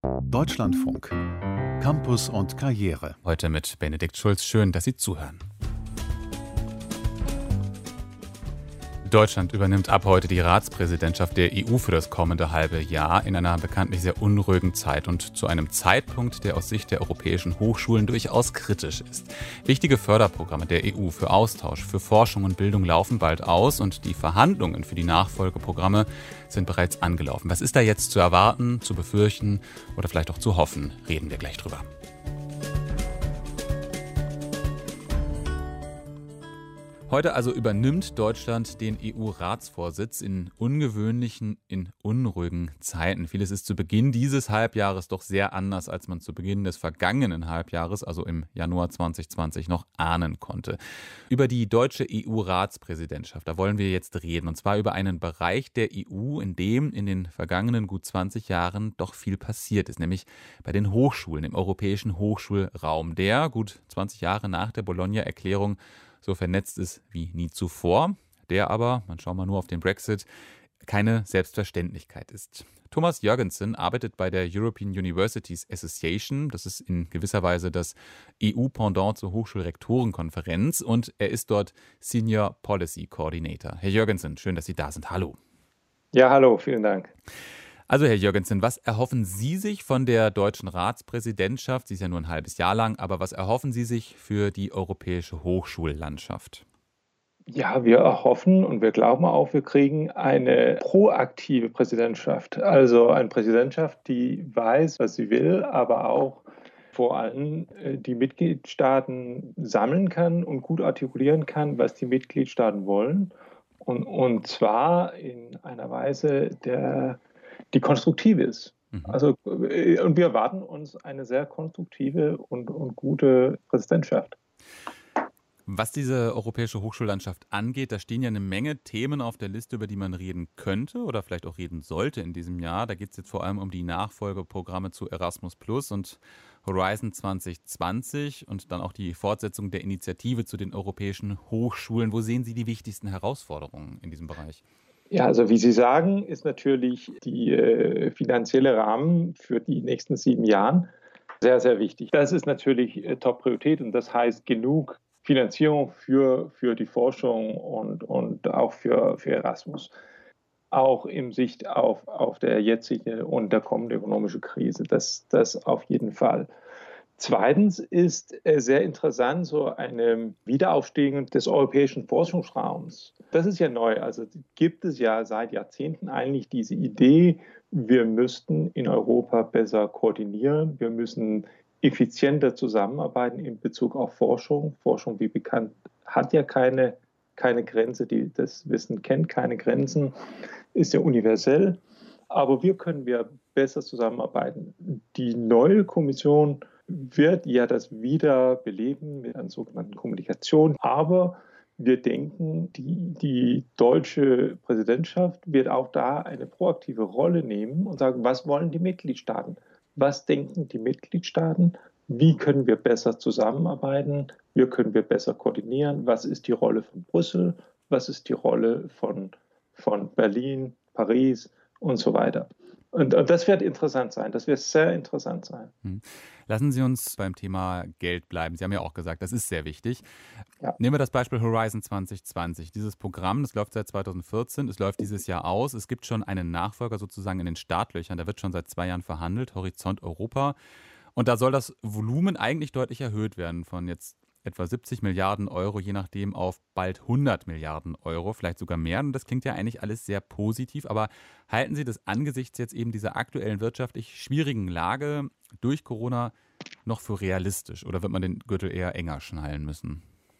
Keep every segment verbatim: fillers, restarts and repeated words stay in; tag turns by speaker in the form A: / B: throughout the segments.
A: Deutschlandfunk. Campus und Karriere.
B: Heute mit Benedikt Schulz. Schön, dass Sie zuhören. Deutschland übernimmt ab heute die Ratspräsidentschaft der E U für das kommende halbe Jahr in einer bekanntlich sehr unruhigen Zeit und zu einem Zeitpunkt, der aus Sicht der europäischen Hochschulen durchaus kritisch ist. Wichtige Förderprogramme der E U für Austausch, für Forschung und Bildung laufen bald aus und die Verhandlungen für die Nachfolgeprogramme sind bereits angelaufen. Was ist da jetzt zu erwarten, zu befürchten oder vielleicht auch zu hoffen? Reden wir gleich drüber. Heute also übernimmt Deutschland den E U-Ratsvorsitz in ungewöhnlichen, in unruhigen Zeiten. Vieles ist zu Beginn dieses Halbjahres doch sehr anders, als man zu Beginn des vergangenen Halbjahres, also im Januar zwanzig zwanzig, noch ahnen konnte. Über die deutsche E U-Ratspräsidentschaft, da wollen wir jetzt reden. Und zwar über einen Bereich der E U, in dem in den vergangenen gut zwanzig Jahren doch viel passiert ist, nämlich bei den Hochschulen, im europäischen Hochschulraum, der gut zwanzig Jahre nach der Bologna-Erklärung so vernetzt ist wie nie zuvor, der aber, man schaut mal nur auf den Brexit, keine Selbstverständlichkeit ist. Thomas Jørgensen arbeitet bei der European Universities Association, das ist in gewisser Weise das E U-Pendant zur Hochschulrektorenkonferenz, und er ist dort Senior Policy Coordinator. Herr Jørgensen, schön, dass Sie da sind. Hallo.
C: Ja, hallo, vielen Dank.
B: Also Herr Jørgensen, was erhoffen Sie sich von der deutschen Ratspräsidentschaft? Sie ist ja nur ein halbes Jahr lang, aber was erhoffen Sie sich für die europäische Hochschullandschaft?
C: Ja, wir erhoffen und wir glauben auch, wir kriegen eine proaktive Präsidentschaft. Also eine Präsidentschaft, die weiß, was sie will, aber auch vor allem die Mitgliedstaaten sammeln kann und gut artikulieren kann, was die Mitgliedstaaten wollen. Und, und zwar in einer Weise, der die konstruktiv ist. Mhm. Also, und wir erwarten uns eine sehr konstruktive und, und gute Präsidentschaft.
B: Was diese europäische Hochschullandschaft angeht, da stehen ja eine Menge Themen auf der Liste, über die man reden könnte oder vielleicht auch reden sollte in diesem Jahr. Da geht es jetzt vor allem um die Nachfolgeprogramme zu Erasmus Plus und Horizon zwanzig zwanzig und dann auch die Fortsetzung der Initiative zu den europäischen Hochschulen. Wo sehen Sie die wichtigsten Herausforderungen in diesem Bereich?
C: Ja, also wie Sie sagen, ist natürlich die äh, finanzielle Rahmen für die nächsten sieben Jahre sehr, sehr wichtig. Das ist natürlich äh, Top-Priorität und das heißt genug Finanzierung für, für die Forschung und, und auch für, für Erasmus. Auch in Sicht auf, auf der jetzige und der kommende ökonomische Krise. Das, das auf jeden Fall. Zweitens ist sehr interessant so eine Wiederaufstehung des europäischen Forschungsraums. Das ist ja neu. Also gibt es ja seit Jahrzehnten eigentlich diese Idee, wir müssten in Europa besser koordinieren, wir müssen effizienter zusammenarbeiten in Bezug auf Forschung. Forschung, wie bekannt, hat ja keine, keine Grenze, die das Wissen kennt keine Grenzen, ist ja universell. Aber wie können wir besser zusammenarbeiten? Die neue Kommission wird ja das wieder beleben mit einer sogenannten Kommunikation. Aber wir denken, die, die deutsche Präsidentschaft wird auch da eine proaktive Rolle nehmen und sagen, was wollen die Mitgliedstaaten? Was denken die Mitgliedstaaten? Wie können wir besser zusammenarbeiten? Wie können wir besser koordinieren? Was ist die Rolle von Brüssel? Was ist die Rolle von, von Berlin, Paris und so weiter? Und, und das wird interessant sein. Das wird sehr interessant sein.
B: Lassen Sie uns beim Thema Geld bleiben. Sie haben ja auch gesagt, das ist sehr wichtig.
C: Ja.
B: Nehmen wir das Beispiel Horizon zwanzig zwanzig. Dieses Programm, das läuft seit zweitausendvierzehn, es läuft dieses Jahr aus. Es gibt schon einen Nachfolger sozusagen in den Startlöchern. Da wird schon seit zwei Jahren verhandelt, Horizont Europa. Und da soll das Volumen eigentlich deutlich erhöht werden von jetzt etwa siebzig Milliarden Euro, je nachdem, auf bald hundert Milliarden Euro, vielleicht sogar mehr. Und das klingt ja eigentlich alles sehr positiv. Aber halten Sie das angesichts jetzt eben dieser aktuellen wirtschaftlich schwierigen Lage durch Corona noch für realistisch? Oder wird man den Gürtel eher enger schnallen müssen?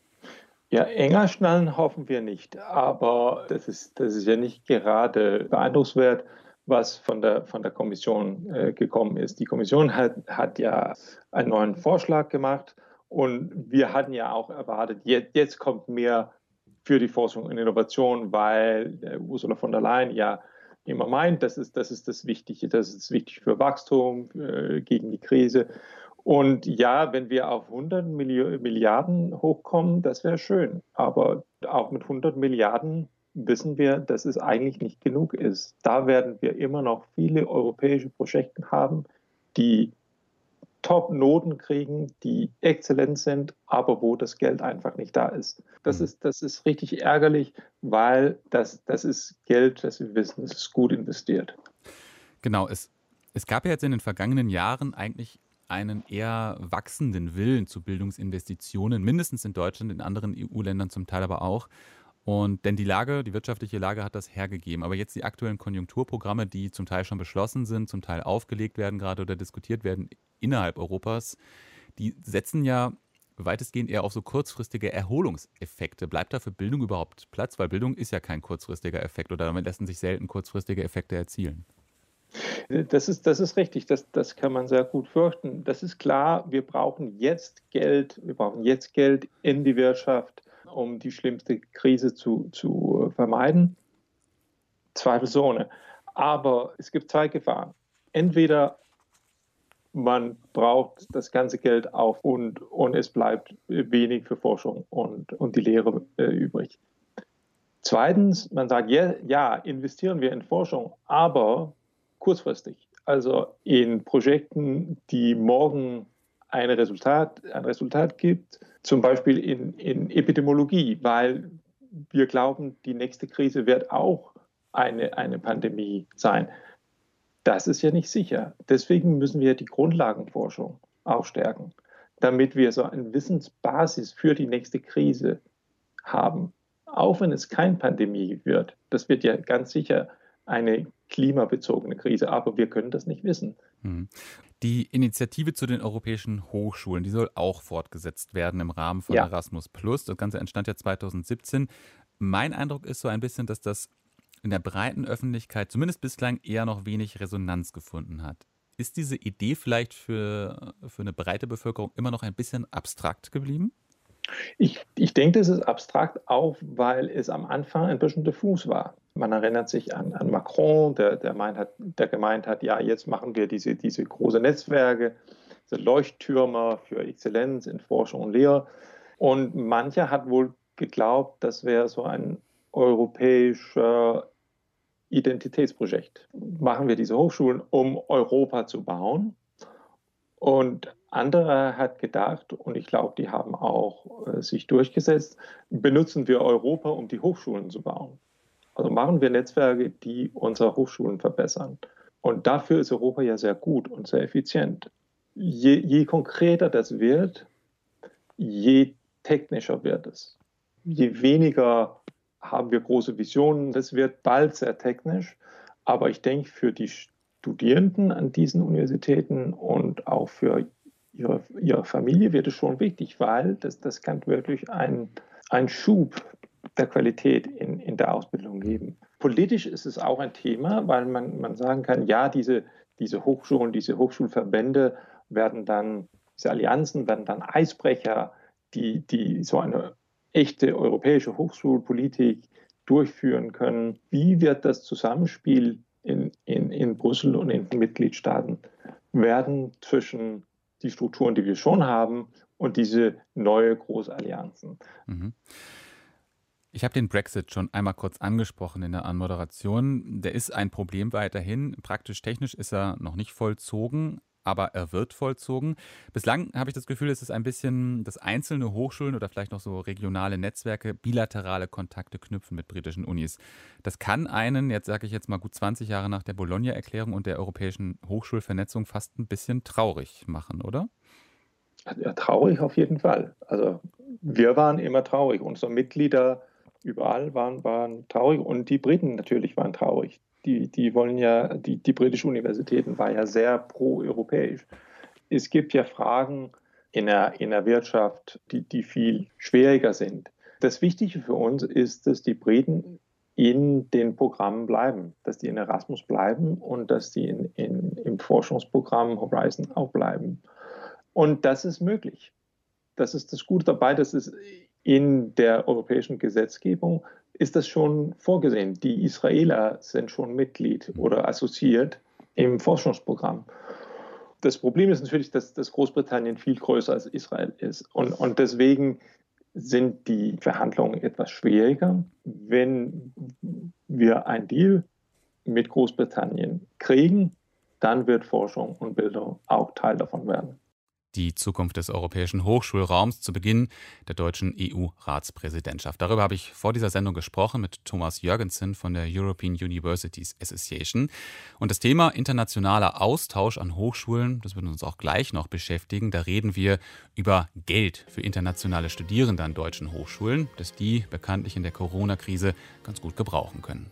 C: Ja, enger schnallen hoffen wir nicht. Aber das ist, das ist ja nicht gerade beeindruckswert, was von der, von der Kommission äh, gekommen ist. Die Kommission hat, hat ja einen neuen Vorschlag gemacht. Und wir hatten ja auch erwartet, jetzt, jetzt kommt mehr für die Forschung und Innovation, weil Ursula von der Leyen ja immer meint, das ist das, ist das Wichtige, das ist wichtig für Wachstum, äh, gegen die Krise. Und ja, wenn wir auf hundert Milliarden hochkommen, das wäre schön. Aber auch mit hundert Milliarden wissen wir, dass es eigentlich nicht genug ist. Da werden wir immer noch viele europäische Projekte haben, die Top-Noten kriegen, die exzellent sind, aber wo das Geld einfach nicht da ist. Das ist, das ist richtig ärgerlich, weil das, das ist Geld, das wir wissen, es ist gut investiert.
B: Genau, es, es gab ja jetzt in den vergangenen Jahren eigentlich einen eher wachsenden Willen zu Bildungsinvestitionen, mindestens in Deutschland, in anderen E U-Ländern zum Teil aber auch. Und denn die Lage, die wirtschaftliche Lage hat das hergegeben. Aber jetzt die aktuellen Konjunkturprogramme, die zum Teil schon beschlossen sind, zum Teil aufgelegt werden gerade oder diskutiert werden innerhalb Europas, die setzen ja weitestgehend eher auf so kurzfristige Erholungseffekte. Bleibt da für Bildung überhaupt Platz? Weil Bildung ist ja kein kurzfristiger Effekt oder damit lassen sich selten kurzfristige Effekte erzielen.
C: Das ist, das ist richtig, das, das kann man sehr gut fürchten. Das ist klar, wir brauchen jetzt Geld, wir brauchen jetzt Geld in die Wirtschaft, um die schlimmste Krise zu, zu vermeiden. Zweifelsohne. Aber es gibt zwei Gefahren. Entweder man braucht das ganze Geld auf und, und es bleibt wenig für Forschung und, und die Lehre äh, übrig. Zweitens, man sagt, ja, ja, investieren wir in Forschung, aber kurzfristig. Also in Projekten, die morgen ein Resultat, ein Resultat gibt, zum Beispiel in, in Epidemiologie, weil wir glauben, die nächste Krise wird auch eine, eine Pandemie sein. Das ist ja nicht sicher. Deswegen müssen wir die Grundlagenforschung auch stärken, damit wir so eine Wissensbasis für die nächste Krise haben. Auch wenn es keine Pandemie wird, das wird ja ganz sicher eine klimabezogene Krise, aber wir können das nicht wissen.
B: Die Initiative zu den europäischen Hochschulen, die soll auch fortgesetzt werden im Rahmen von
C: Ja.
B: Erasmus Plus. Das Ganze entstand ja zweitausendsiebzehn. Mein Eindruck ist so ein bisschen, dass das in der breiten Öffentlichkeit zumindest bislang eher noch wenig Resonanz gefunden hat. Ist diese Idee vielleicht für, für eine breite Bevölkerung immer noch ein bisschen abstrakt geblieben?
C: Ich, ich denke, das ist abstrakt auch, weil es am Anfang ein bisschen diffus war. Man erinnert sich an, an Macron, der, der, meint hat, der gemeint hat, ja, jetzt machen wir diese, diese großen Netzwerke, diese Leuchttürme für Exzellenz in Forschung und Lehre. Und mancher hat wohl geglaubt, das wäre so ein europäischer Identitätsprojekt. Machen wir diese Hochschulen, um Europa zu bauen. Und andere hat gedacht, und ich glaube, die haben auch äh, sich durchgesetzt, benutzen wir Europa, um die Hochschulen zu bauen. Also machen wir Netzwerke, die unsere Hochschulen verbessern. Und dafür ist Europa ja sehr gut und sehr effizient. Je, je konkreter das wird, je technischer wird es. Je weniger haben wir große Visionen, das wird bald sehr technisch. Aber ich denke, für die Studierenden an diesen Universitäten und auch für ihre, ihre Familie wird es schon wichtig, weil das, das kann wirklich einen Schub der Qualität in, in der Ausbildung geben. Politisch ist es auch ein Thema, weil man, man sagen kann, ja, diese, diese Hochschulen, diese Hochschulverbände werden dann, diese Allianzen werden dann Eisbrecher, die, die so eine echte europäische Hochschulpolitik durchführen können. Wie wird das Zusammenspiel in, in, in Brüssel und in den Mitgliedstaaten werden zwischen die Strukturen, die wir schon haben, und diese neue Großallianzen?
B: Mhm. Ich habe den Brexit schon einmal kurz angesprochen in der Anmoderation. Der ist ein Problem weiterhin. Praktisch technisch ist er noch nicht vollzogen, aber er wird vollzogen. Bislang habe ich das Gefühl, es ist ein bisschen, dass einzelne Hochschulen oder vielleicht noch so regionale Netzwerke bilaterale Kontakte knüpfen mit britischen Unis. Das kann einen, jetzt sage ich jetzt mal gut zwanzig Jahre nach der Bologna-Erklärung und der europäischen Hochschulvernetzung, fast ein bisschen traurig machen, oder?
C: Ja, traurig auf jeden Fall. Also wir waren immer traurig. Unsere Mitglieder überall waren, waren traurig und die Briten natürlich waren traurig. Die, die wollen ja, die, die britischen Universitäten waren ja sehr pro-europäisch. Es gibt ja Fragen in der, in der Wirtschaft, die, die viel schwieriger sind. Das Wichtige für uns ist, dass die Briten in den Programmen bleiben, dass die in Erasmus bleiben und dass die in, in, im Forschungsprogramm Horizon auch bleiben. Und das ist möglich. Das ist das Gute dabei, dass es in der europäischen Gesetzgebung ist das schon vorgesehen. Die Israeler sind schon Mitglied oder assoziiert im Forschungsprogramm. Das Problem ist natürlich, dass, dass Großbritannien viel größer als Israel ist. Und, und deswegen sind die Verhandlungen etwas schwieriger. Wenn wir einen Deal mit Großbritannien kriegen, dann wird Forschung und Bildung auch Teil davon werden.
B: Die Zukunft des europäischen Hochschulraums zu Beginn der deutschen E U-Ratspräsidentschaft. Darüber habe ich vor dieser Sendung gesprochen mit Thomas Jürgensen von der European Universities Association. Und das Thema internationaler Austausch an Hochschulen, das wird uns auch gleich noch beschäftigen. Da reden wir über Geld für internationale Studierende an deutschen Hochschulen, das die bekanntlich in der Corona-Krise ganz gut gebrauchen können.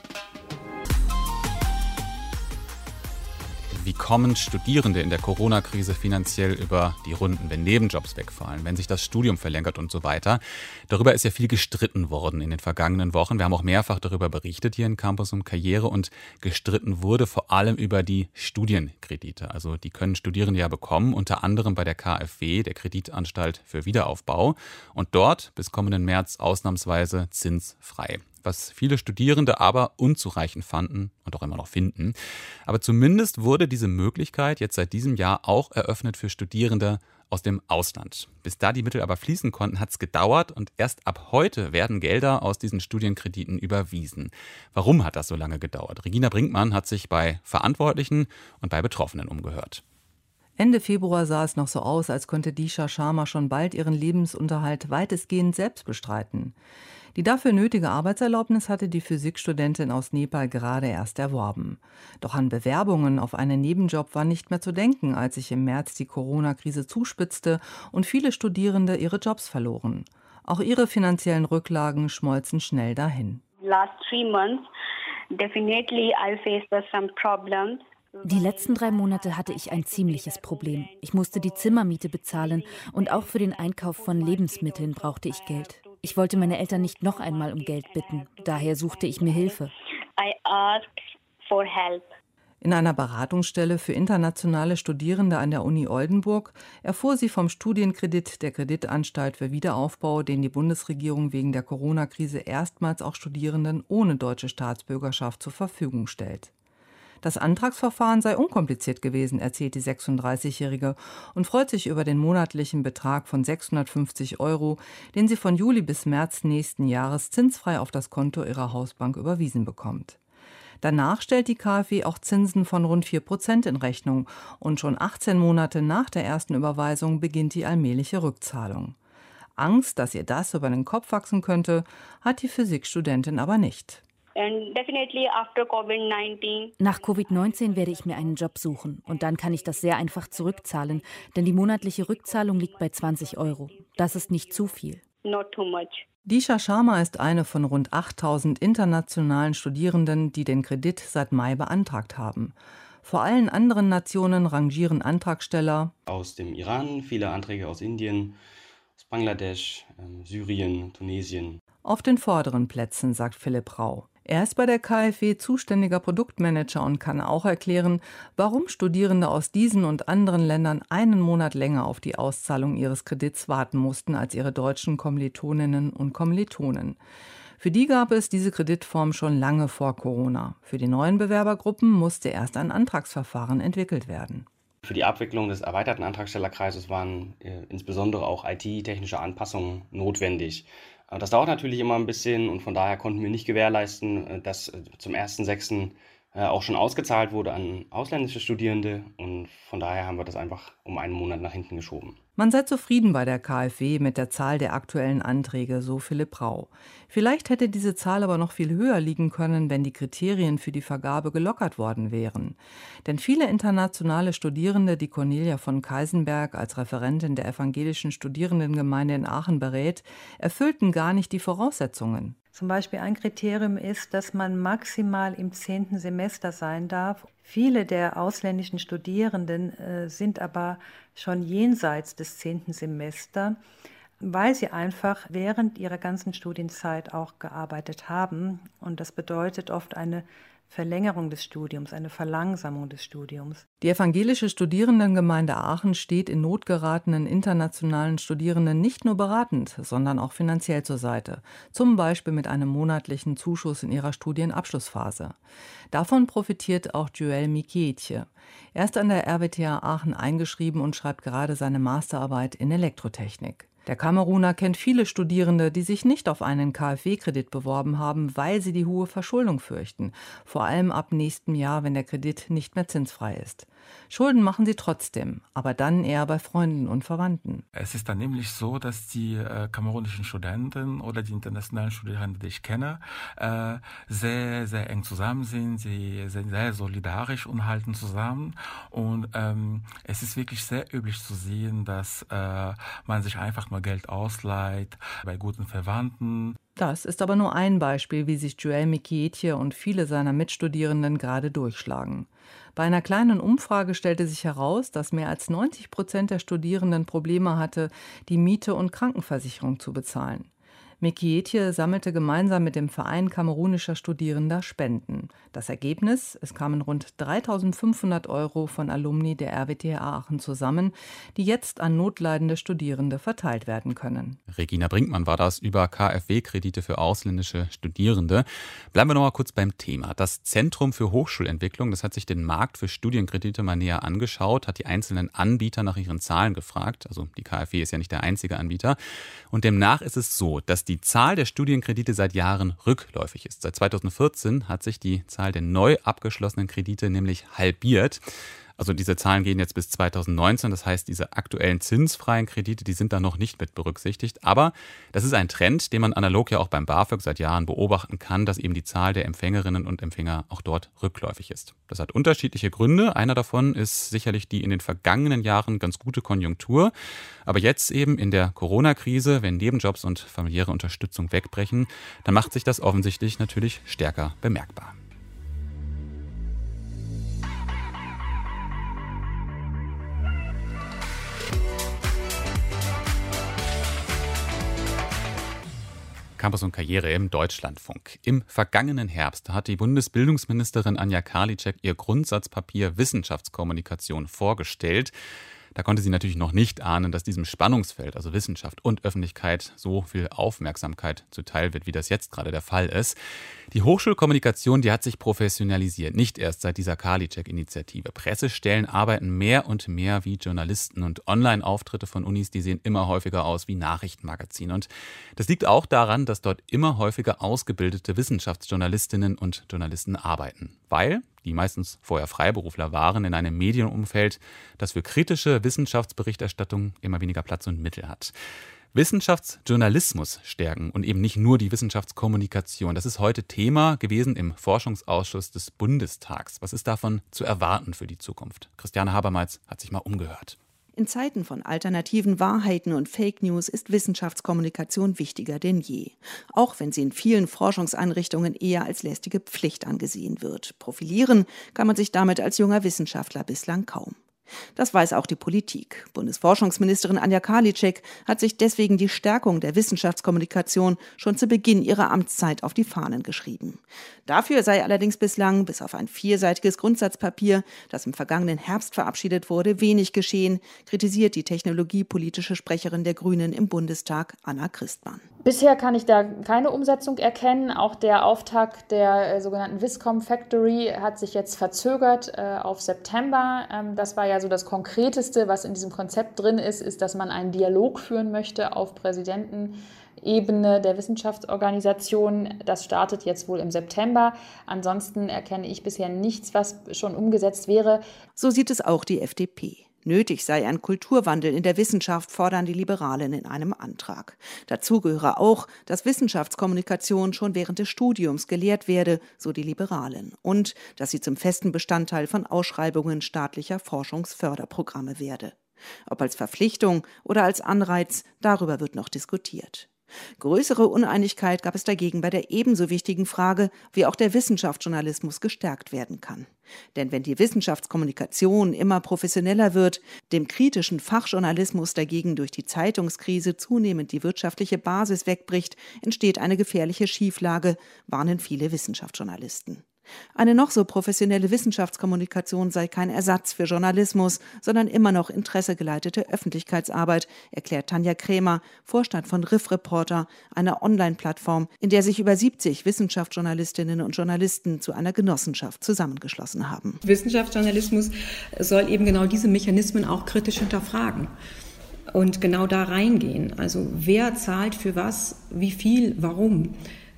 B: Wie kommen Studierende in der Corona-Krise finanziell über die Runden, wenn Nebenjobs wegfallen, wenn sich das Studium verlängert und so weiter? Darüber ist ja viel gestritten worden in den vergangenen Wochen. Wir haben auch mehrfach darüber berichtet hier in Campus und Karriere und gestritten wurde vor allem über die Studienkredite. Also die können Studierende ja bekommen, unter anderem bei der K f W, der Kreditanstalt für Wiederaufbau. Und dort bis kommenden März ausnahmsweise zinsfrei. Was viele Studierende aber unzureichend fanden und auch immer noch finden. Aber zumindest wurde diese Möglichkeit jetzt seit diesem Jahr auch eröffnet für Studierende aus dem Ausland. Bis da die Mittel aber fließen konnten, hat es gedauert und erst ab heute werden Gelder aus diesen Studienkrediten überwiesen. Warum hat das so lange gedauert? Regina Brinkmann hat sich bei Verantwortlichen und bei Betroffenen umgehört.
D: Ende Februar sah es noch so aus, als könnte Disha Sharma schon bald ihren Lebensunterhalt weitestgehend selbst bestreiten. Die dafür nötige Arbeitserlaubnis hatte die Physikstudentin aus Nepal gerade erst erworben. Doch an Bewerbungen auf einen Nebenjob war nicht mehr zu denken, als sich im März die Corona-Krise zuspitzte und viele Studierende ihre Jobs verloren. Auch ihre finanziellen Rücklagen schmolzen schnell dahin.
E: Last three months, definitely I faced some problems.
F: Die letzten drei Monate hatte ich ein ziemliches Problem. Ich musste die Zimmermiete bezahlen und auch für den Einkauf von Lebensmitteln brauchte ich Geld. Ich wollte meine Eltern nicht noch einmal um Geld bitten. Daher suchte ich mir Hilfe.
E: I asked for help.
D: In einer Beratungsstelle für internationale Studierende an der Uni Oldenburg erfuhr sie vom Studienkredit der Kreditanstalt für Wiederaufbau, den die Bundesregierung wegen der Corona-Krise erstmals auch Studierenden ohne deutsche Staatsbürgerschaft zur Verfügung stellt. Das Antragsverfahren sei unkompliziert gewesen, erzählt die sechsunddreißigjährige und freut sich über den monatlichen Betrag von sechshundertfünfzig Euro, den sie von Juli bis März nächsten Jahres zinsfrei auf das Konto ihrer Hausbank überwiesen bekommt. Danach stellt die K f W auch Zinsen von rund vier Prozent in Rechnung und schon achtzehn Monate nach der ersten Überweisung beginnt die allmähliche Rückzahlung. Angst, dass ihr das über den Kopf wachsen könnte, hat die Physikstudentin aber nicht.
E: And definitely after COVID nineteen.
F: Nach Covid neunzehn werde ich mir einen Job suchen und dann kann ich das sehr einfach zurückzahlen, denn die monatliche Rückzahlung liegt bei zwanzig Euro. Das ist nicht zu viel.
E: Not too much.
D: Disha Sharma ist eine von rund achttausend internationalen Studierenden, die den Kredit seit Mai beantragt haben. Vor allen anderen Nationen rangieren Antragsteller
G: aus dem Iran, viele Anträge aus Indien, aus Bangladesch, äh, Syrien, Tunesien.
D: Auf den vorderen Plätzen, sagt Philipp Rau. Er ist bei der K f W zuständiger Produktmanager und kann auch erklären, warum Studierende aus diesen und anderen Ländern einen Monat länger auf die Auszahlung ihres Kredits warten mussten als ihre deutschen Kommilitoninnen und Kommilitonen. Für die gab es diese Kreditform schon lange vor Corona. Für die neuen Bewerbergruppen musste erst ein Antragsverfahren entwickelt werden.
G: Für die Abwicklung des erweiterten Antragstellerkreises waren äh, insbesondere auch I T-technische Anpassungen notwendig. Das dauert natürlich immer ein bisschen und von daher konnten wir nicht gewährleisten, dass zum ersten sechsten auch schon ausgezahlt wurde an ausländische Studierende und von daher haben wir das einfach um einen Monat nach hinten geschoben.
D: Man sei zufrieden bei der K f W mit der Zahl der aktuellen Anträge, so Philipp Rau. Vielleicht hätte diese Zahl aber noch viel höher liegen können, wenn die Kriterien für die Vergabe gelockert worden wären. Denn viele internationale Studierende, die Cornelia von Keisenberg als Referentin der evangelischen Studierendengemeinde in Aachen berät, erfüllten gar nicht die Voraussetzungen.
H: Zum Beispiel ein Kriterium ist, dass man maximal im zehnten Semester sein darf. Viele der ausländischen Studierenden äh, sind aber schon jenseits des zehnten Semesters, weil sie einfach während ihrer ganzen Studienzeit auch gearbeitet haben. Und das bedeutet oft eine Verlängerung des Studiums, eine Verlangsamung des Studiums.
D: Die evangelische Studierendengemeinde Aachen steht in notgeratenen internationalen Studierenden nicht nur beratend, sondern auch finanziell zur Seite. Zum Beispiel mit einem monatlichen Zuschuss in ihrer Studienabschlussphase. Davon profitiert auch Joel Mikietje. Er ist an der R W T H Aachen eingeschrieben und schreibt gerade seine Masterarbeit in Elektrotechnik. Der Kameruner kennt viele Studierende, die sich nicht auf einen KfW-Kredit beworben haben, weil sie die hohe Verschuldung fürchten. Vor allem ab nächstem Jahr, wenn der Kredit nicht mehr zinsfrei ist. Schulden machen sie trotzdem, aber dann eher bei Freunden und Verwandten.
I: Es ist dann nämlich so, dass die äh, kamerunischen Studenten oder die internationalen Studierenden, die ich kenne, äh, sehr, sehr eng zusammen sind. Sie sind sehr solidarisch und halten zusammen. Und ähm, es ist wirklich sehr üblich zu sehen, dass äh, man sich einfach nur Geld ausleiht bei guten Verwandten.
D: Das ist aber nur ein Beispiel, wie sich Joel Mikietje und viele seiner Mitstudierenden gerade durchschlagen. Bei einer kleinen Umfrage stellte sich heraus, dass mehr als neunzig Prozent der Studierenden Probleme hatte, die Miete und Krankenversicherung zu bezahlen. Mikietje sammelte gemeinsam mit dem Verein kamerunischer Studierender Spenden. Das Ergebnis: Es kamen rund dreitausendfünfhundert Euro von Alumni der R W T H Aachen zusammen, die jetzt an notleidende Studierende verteilt werden können.
B: Regina Brinkmann war das über KfW-Kredite für ausländische Studierende. Bleiben wir noch mal kurz beim Thema. Das Zentrum für Hochschulentwicklung, das hat sich den Markt für Studienkredite mal näher angeschaut, hat die einzelnen Anbieter nach ihren Zahlen gefragt. Also die KfW ist ja nicht der einzige Anbieter. Und demnach ist es so, dass die Die Zahl der Studienkredite seit Jahren rückläufig ist. Seit zweitausendvierzehn hat sich die Zahl der neu abgeschlossenen Kredite nämlich halbiert. Also diese Zahlen gehen jetzt bis zweitausendneunzehn, das heißt, diese aktuellen zinsfreien Kredite, die sind da noch nicht mit berücksichtigt. Aber das ist ein Trend, den man analog ja auch beim BAföG seit Jahren beobachten kann, dass eben die Zahl der Empfängerinnen und Empfänger auch dort rückläufig ist. Das hat unterschiedliche Gründe. Einer davon ist sicherlich die in den vergangenen Jahren ganz gute Konjunktur. Aber jetzt eben in der Corona-Krise, wenn Nebenjobs und familiäre Unterstützung wegbrechen, dann macht sich das offensichtlich natürlich stärker bemerkbar. Campus und Karriere im Deutschlandfunk. Im vergangenen Herbst hat die Bundesbildungsministerin Anja Karliczek ihr Grundsatzpapier Wissenschaftskommunikation vorgestellt. Da konnte sie natürlich noch nicht ahnen, dass diesem Spannungsfeld, also Wissenschaft und Öffentlichkeit, so viel Aufmerksamkeit zuteil wird, wie das jetzt gerade der Fall ist. Die Hochschulkommunikation, die hat sich professionalisiert, nicht erst seit dieser Karliczek-Initiative. Pressestellen arbeiten mehr und mehr wie Journalisten und Online-Auftritte von Unis, die sehen immer häufiger aus wie Nachrichtenmagazine. Und das liegt auch daran, dass dort immer häufiger ausgebildete Wissenschaftsjournalistinnen und Journalisten arbeiten, weil die meistens vorher Freiberufler waren, in einem Medienumfeld, das für kritische Wissenschaftsberichterstattung immer weniger Platz und Mittel hat. Wissenschaftsjournalismus stärken und eben nicht nur die Wissenschaftskommunikation. Das ist heute Thema gewesen im Forschungsausschuss des Bundestags. Was ist davon zu erwarten für die Zukunft? Christiane Habermals hat sich mal umgehört.
J: In Zeiten von alternativen Wahrheiten und Fake News ist Wissenschaftskommunikation wichtiger denn je. Auch wenn sie in vielen Forschungseinrichtungen eher als lästige Pflicht angesehen wird. Profilieren kann man sich damit als junger Wissenschaftler bislang kaum. Das weiß auch die Politik. Bundesforschungsministerin Anja Karliczek hat sich deswegen die Stärkung der Wissenschaftskommunikation schon zu Beginn ihrer Amtszeit auf die Fahnen geschrieben. Dafür sei allerdings bislang, bis auf ein vierseitiges Grundsatzpapier, das im vergangenen Herbst verabschiedet wurde, wenig geschehen, kritisiert die technologiepolitische Sprecherin der Grünen im Bundestag, Anna Christmann.
K: Bisher kann ich da keine Umsetzung erkennen. Auch der Auftakt der äh, sogenannten Wiscom Factory hat sich jetzt verzögert äh, auf September. Ähm, das war ja so das Konkreteste, was in diesem Konzept drin ist, ist, dass man einen Dialog führen möchte auf Präsidentenebene der Wissenschaftsorganisation. Das startet jetzt wohl im September. Ansonsten erkenne ich bisher nichts, was schon umgesetzt wäre.
J: So sieht es auch die F D P. Nötig sei ein Kulturwandel in der Wissenschaft, fordern die Liberalen in einem Antrag. Dazu gehöre auch, dass Wissenschaftskommunikation schon während des Studiums gelehrt werde, so die Liberalen. Und dass sie zum festen Bestandteil von Ausschreibungen staatlicher Forschungsförderprogramme werde. Ob als Verpflichtung oder als Anreiz, darüber wird noch diskutiert. Größere Uneinigkeit gab es dagegen bei der ebenso wichtigen Frage, wie auch der Wissenschaftsjournalismus gestärkt werden kann. Denn wenn die Wissenschaftskommunikation immer professioneller wird, dem kritischen Fachjournalismus dagegen durch die Zeitungskrise zunehmend die wirtschaftliche Basis wegbricht, entsteht eine gefährliche Schieflage, warnen viele Wissenschaftsjournalisten. Eine noch so professionelle Wissenschaftskommunikation sei kein Ersatz für Journalismus, sondern immer noch interessegeleitete Öffentlichkeitsarbeit, erklärt Tanja Krämer, Vorstand von Riff Reporter, einer Online-Plattform, in der sich über siebzig Wissenschaftsjournalistinnen und Journalisten zu einer Genossenschaft zusammengeschlossen haben.
L: Wissenschaftsjournalismus soll eben genau diese Mechanismen auch kritisch hinterfragen. und genau da reingehen. Also wer zahlt für was, wie viel, warum?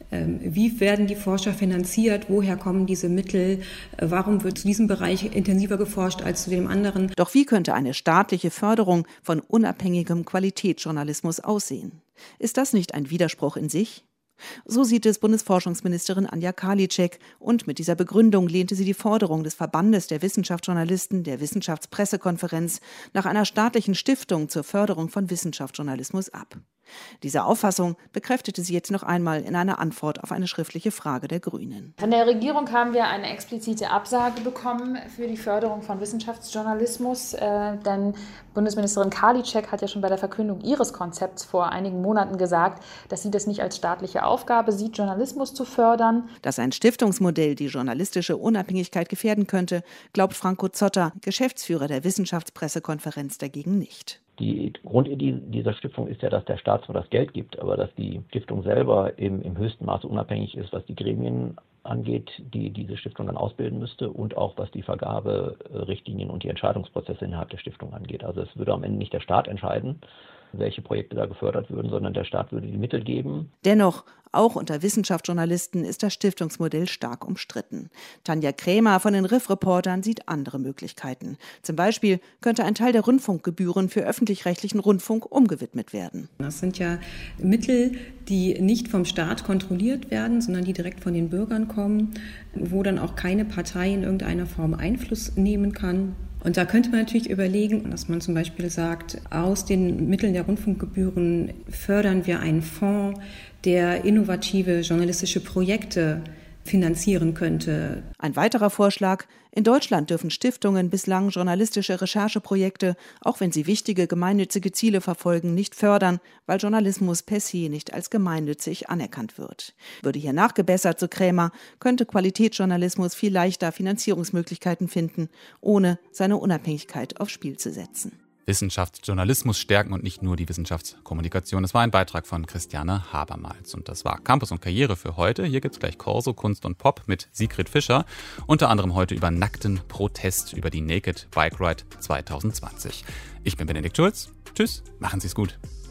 L: Wie werden die Forscher finanziert? Woher kommen diese Mittel? Warum wird zu diesem Bereich intensiver geforscht als zu dem anderen?
J: Doch wie könnte eine staatliche Förderung von unabhängigem Qualitätsjournalismus aussehen? Ist das nicht ein Widerspruch in sich? So sieht es Bundesforschungsministerin Anja Karliczek, und mit dieser Begründung lehnte sie die Forderung des Verbandes der Wissenschaftsjournalisten, der Wissenschaftspressekonferenz, nach einer staatlichen Stiftung zur Förderung von Wissenschaftsjournalismus ab. Diese Auffassung bekräftigte sie jetzt noch einmal in einer Antwort auf eine schriftliche Frage der Grünen.
K: Von der Regierung haben wir eine explizite Absage bekommen für die Förderung von Wissenschaftsjournalismus, äh, denn Bundesministerin Karliczek hat ja schon bei der Verkündung ihres Konzepts vor einigen Monaten gesagt, dass sie das nicht als staatliche Aufgabe sieht, Journalismus zu fördern.
J: Dass ein Stiftungsmodell die journalistische Unabhängigkeit gefährden könnte, glaubt Franco Zotter, Geschäftsführer der Wissenschaftspressekonferenz, dagegen nicht.
M: Die Grundidee dieser Stiftung ist ja, dass der Staat zwar das Geld gibt, aber dass die Stiftung selber im, im höchsten Maße unabhängig ist, was die Gremien angeht, die diese Stiftung dann ausbilden müsste, und auch was die Vergaberichtlinien und die Entscheidungsprozesse innerhalb der Stiftung angeht. Also es würde am Ende nicht der Staat entscheiden, welche Projekte da gefördert würden, sondern der Staat würde die Mittel geben.
J: Dennoch, auch unter Wissenschaftsjournalisten ist das Stiftungsmodell stark umstritten. Tanja Krämer von den R I F-Reportern sieht andere Möglichkeiten. Zum Beispiel könnte ein Teil der Rundfunkgebühren für öffentlich-rechtlichen Rundfunk umgewidmet werden.
L: Das sind ja Mittel, die nicht vom Staat kontrolliert werden, sondern die direkt von den Bürgern kommen, wo dann auch keine Partei in irgendeiner Form Einfluss nehmen kann. Und da könnte man natürlich überlegen, dass man zum Beispiel sagt, aus den Mitteln der Rundfunkgebühren fördern wir einen Fonds, der innovative journalistische Projekte finanzieren könnte.
J: Ein weiterer Vorschlag: In Deutschland dürfen Stiftungen bislang journalistische Rechercheprojekte, auch wenn sie wichtige gemeinnützige Ziele verfolgen, nicht fördern, weil Journalismus per se nicht als gemeinnützig anerkannt wird. Würde hier nachgebessert, so Krämer, könnte Qualitätsjournalismus viel leichter Finanzierungsmöglichkeiten finden, ohne seine Unabhängigkeit aufs Spiel zu setzen.
B: Wissenschaftsjournalismus stärken und nicht nur die Wissenschaftskommunikation. Das war ein Beitrag von Christiane Habermals. Und das war Campus und Karriere für heute. Hier gibt es gleich Corso, Kunst und Pop mit Sigrid Fischer. Unter anderem heute über nackten Protest, über die Naked Bike Ride zwanzig zwanzig. Ich bin Benedikt Schulz. Tschüss, machen Sie es gut.